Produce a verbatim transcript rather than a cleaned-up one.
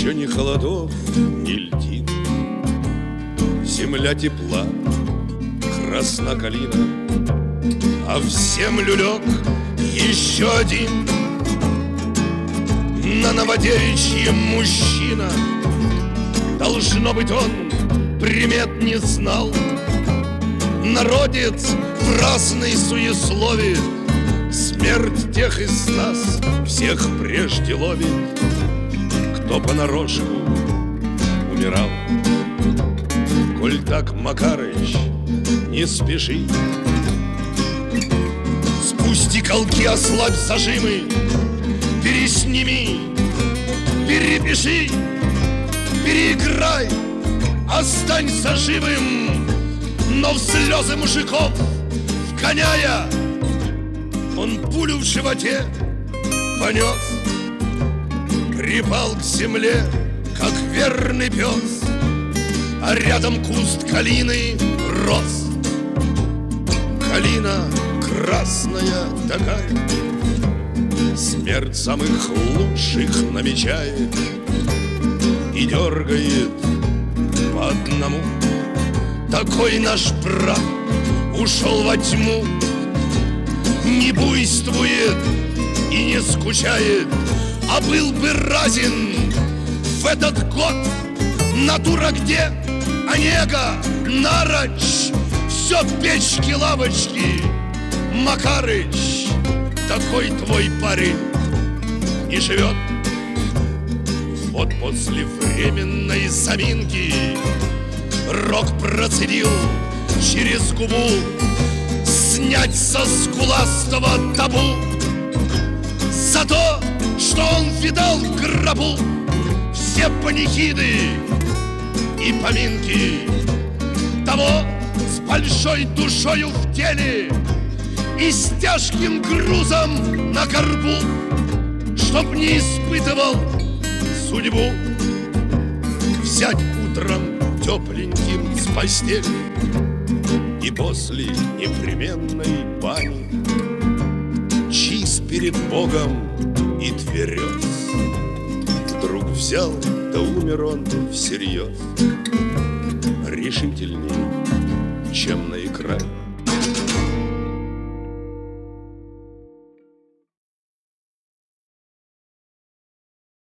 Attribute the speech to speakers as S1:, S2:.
S1: Еще ни холодов, ни льдин, земля тепла, красна калина, а в землю лег еще один на Новодевичьем мужчина. Должно быть, он примет не знал, народец в разной суеслове смерть тех из нас всех прежде ловит, кто понарошку умирал. Коль так, Макарыч, не спеши, спусти колки, ослабь зажимы, пересними, перепиши, переиграй, останься живым. Но в слезы мужиков вгоняя, он пулю в животе понес, припал к земле, как верный пес, а рядом куст калины рос. Калина красная такая, смерть самых лучших намечает и дергает по одному. Такой наш брат ушел во тьму, не буйствует и не скучает, а был бы разен в этот год. Натура где? Онега, Нарочь, все печки-лавочки. Макарыч, такой твой парень не живет. Вот после временной заминки Рок процедил через губу снять со скуластого табу за то, что он видал в гробу все панихиды и поминки того с большой душою в теле и с тяжким грузом на горбу, чтоб не испытывал судьбу взять утром тепленьким с постели и после непременной бани чист перед Богом и тверез. Вдруг взял, да умер он всерьез, решительней, чем на экране.